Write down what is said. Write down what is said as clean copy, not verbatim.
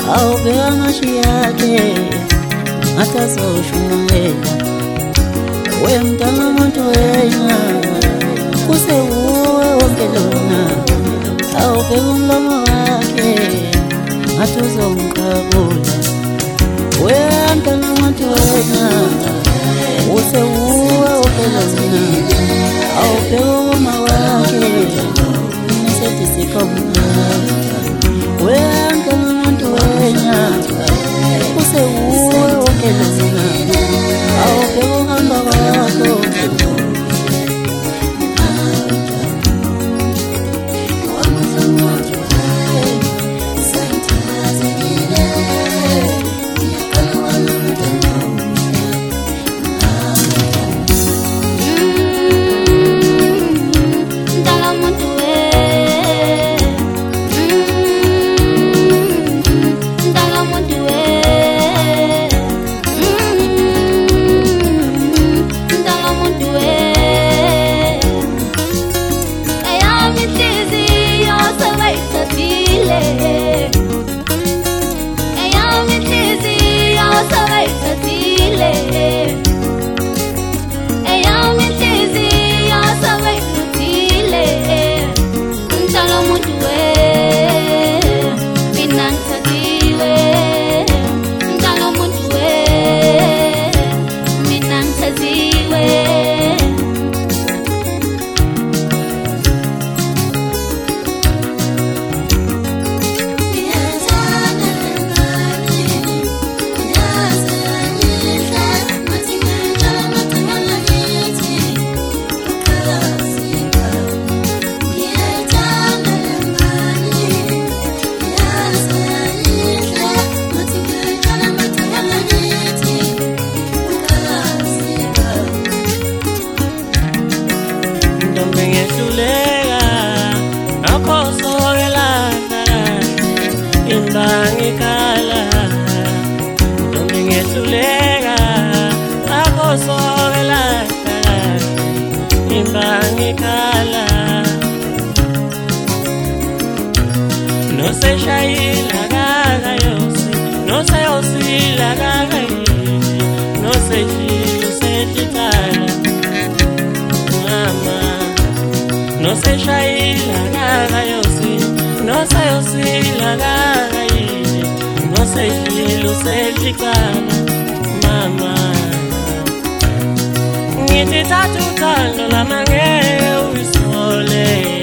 awubheka amashi yakhe atazoshumayela. Wemntwana womuntu wena kusewuwe wonke lona, awubheka umlomo wakhe ngathi uzongiqabula. Wemntwana womuntu wena kusewuwe wonke lona, awubheka umlomo wakhe nisethi sikhomula. Wemntwana womuntu wena kusewuwe wonke lona, awubheka uhamba kwakho. Imbangikhala noma ngehluleka akosokela imbangikhala noseshayila kaka yosi noseyosila kaka noseshilo sehlikala mama noseshayila kaka yosi noseyosila kaka noseshilo sehlikala mama ngithi thatha uthando lami angeke ulisole.